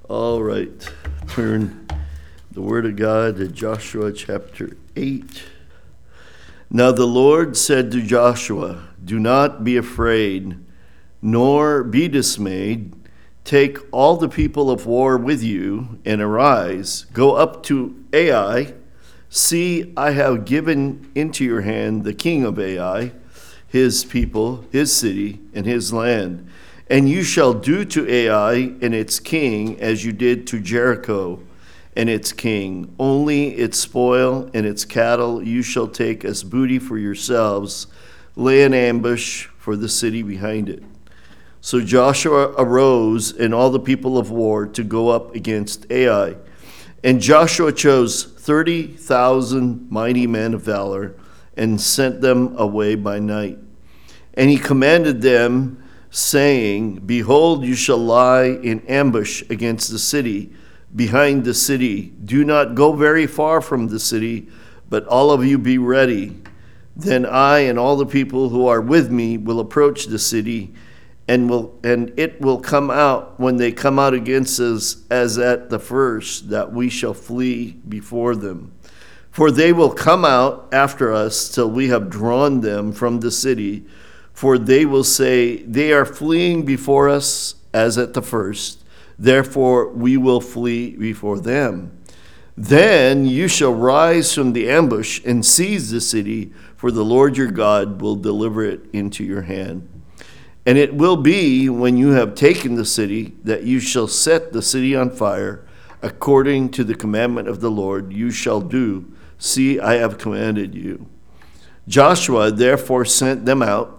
All right, turn the Word of God to Joshua chapter 8. Now the Lord said to Joshua, "Do not be afraid, nor be dismayed. Take all the people of war with you, and arise, go up to Ai. See, I have given into your hand the king of Ai, his people, his city, and his land. And you shall do to Ai and its king as you did to Jericho and its king. Only its spoil and its cattle you shall take as booty for yourselves. Lay an ambush for the city behind it." So Joshua arose and all the people of war to go up against Ai. And Joshua chose 30,000 mighty men of valor and sent them away by night. And he commanded them, saying, "Behold, you shall lie in ambush against the city, behind the city. Do not go very far from the city, but all of you be ready. Then I and all the people who are with me will approach the city, and it will come out when they come out against us as at the first, that we shall flee before them. For they will come out after us till we have drawn them from the city. For they will say, 'They are fleeing before us as at the first. Therefore we will flee before them.' Then you shall rise from the ambush and seize the city, for the Lord your God will deliver it into your hand. And it will be when you have taken the city that you shall set the city on fire, according to the commandment of the Lord you shall do. See, I have commanded you." Joshua therefore sent them out,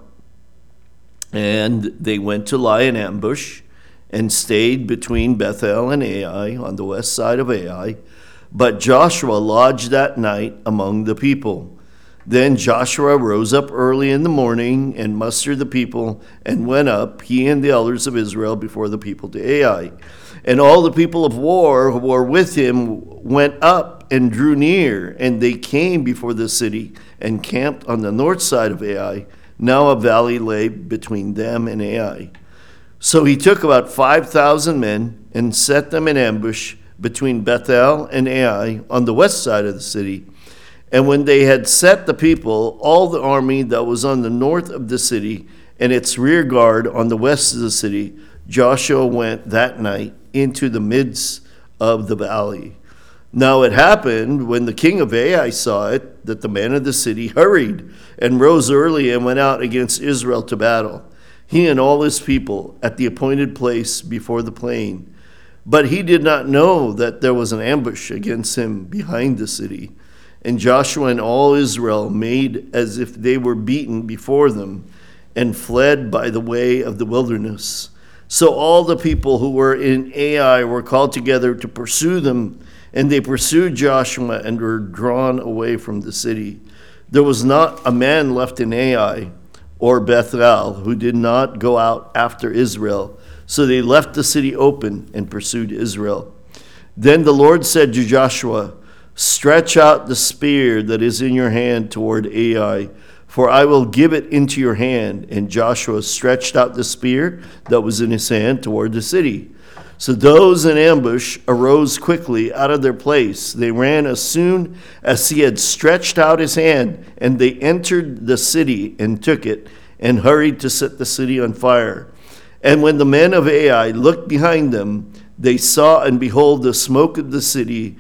and they went to lie in ambush and stayed between Bethel and Ai on the west side of Ai. But Joshua lodged that night among the people. Then Joshua rose up early in the morning and mustered the people and went up, he and the elders of Israel, before the people to Ai. And all the people of war who were with him went up and drew near, and they came before the city and camped on the north side of Ai. Now a valley lay between them and Ai. So he took about 5,000 men and set them in ambush between Bethel and Ai on the west side of the city. And when they had set the people, all the army that was on the north of the city and its rear guard on the west of the city, Joshua went that night into the midst of the valley. Now it happened, when the king of Ai saw it, that the men of the city hurried and rose early and went out against Israel to battle, he and all his people, at the appointed place before the plain. But he did not know that there was an ambush against him behind the city. And Joshua and all Israel made as if they were beaten before them, and fled by the way of the wilderness. So all the people who were in Ai were called together to pursue them, and they pursued Joshua and were drawn away from the city. There was not a man left in Ai or Bethel who did not go out after Israel. So they left the city open and pursued Israel. Then the Lord said to Joshua, "Stretch out the spear that is in your hand toward Ai, for I will give it into your hand." And Joshua stretched out the spear that was in his hand toward the city. So those in ambush arose quickly out of their place. They ran as soon as he had stretched out his hand, and they entered the city and took it, and hurried to set the city on fire. And when the men of Ai looked behind them, they saw, and behold, the smoke of the city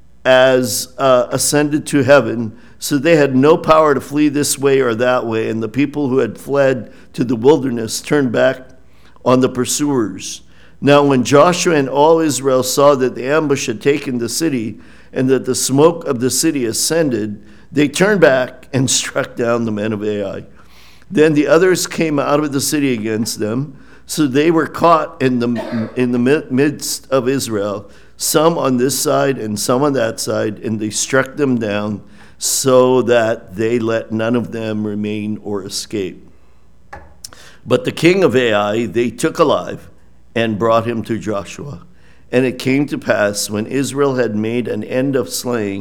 as ascended to heaven. So they had no power to flee this way or that way, and the people who had fled to the wilderness turned back on the pursuers. Now when Joshua and all Israel saw that the ambush had taken the city, and that the smoke of the city ascended, they turned back and struck down the men of Ai. Then the others came out of the city against them, so they were caught in the midst of Israel, some on this side and some on that side, and they struck them down, so that they let none of them remain or escape. But the king of Ai they took alive, and brought him to Joshua. And it came to pass, when Israel had made an end of slaying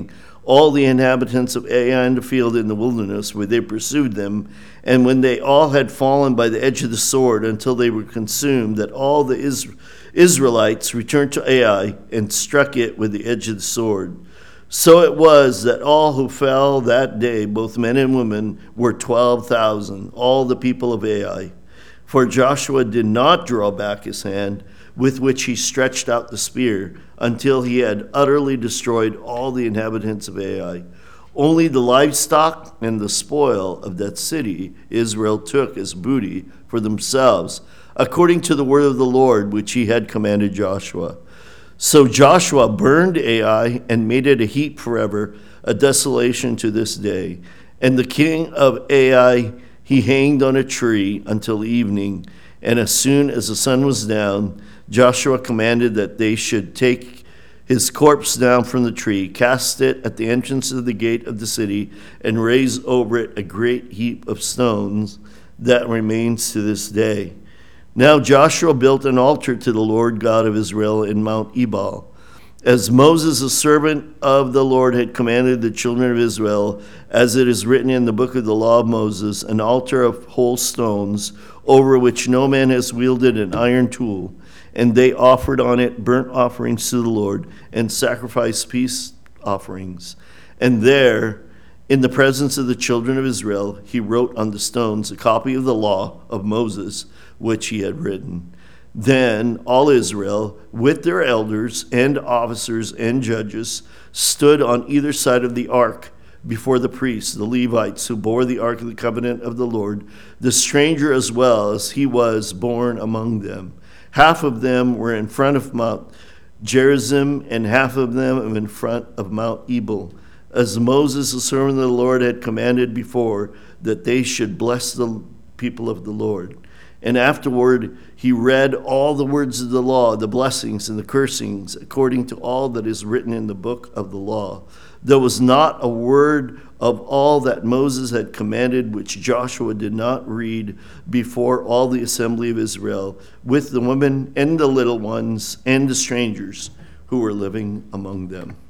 all the inhabitants of Ai in the field in the wilderness, where they pursued them. And when they all had fallen by the edge of the sword until they were consumed, that all the Israelites returned to Ai and struck it with the edge of the sword. So it was that all who fell that day, both men and women, were 12,000, all the people of Ai. For Joshua did not draw back his hand, with which he stretched out the spear, until he had utterly destroyed all the inhabitants of Ai. Only the livestock and the spoil of that city Israel took as booty for themselves, according to the word of the Lord, which he had commanded Joshua. So Joshua burned Ai and made it a heap forever, a desolation to this day. And the king of Ai he hanged on a tree until evening. And as soon as the sun was down, Joshua commanded that they should take his corpse down from the tree, cast it at the entrance of the gate of the city, and raise over it a great heap of stones that remains to this day. Now Joshua built an altar to the Lord God of Israel in Mount Ebal, as Moses, the servant of the Lord, had commanded the children of Israel, as it is written in the book of the law of Moses, an altar of whole stones, over which no man has wielded an iron tool. And they offered on it burnt offerings to the Lord, and sacrificed peace offerings. And there, in the presence of the children of Israel, he wrote on the stones a copy of the law of Moses, which he had written. Then all Israel, with their elders and officers and judges, stood on either side of the ark before the priests, the Levites, who bore the ark of the covenant of the Lord, the stranger as well as he was born among them. Half of them were in front of Mount Gerizim, and half of them in front of Mount Ebal, as Moses, the servant of the Lord, had commanded before, that they should bless the people of the Lord. And afterward he read all the words of the law, the blessings and the cursings, according to all that is written in the book of the law. There was not a word of all that Moses had commanded which Joshua did not read before all the assembly of Israel, with the women and the little ones and the strangers who were living among them.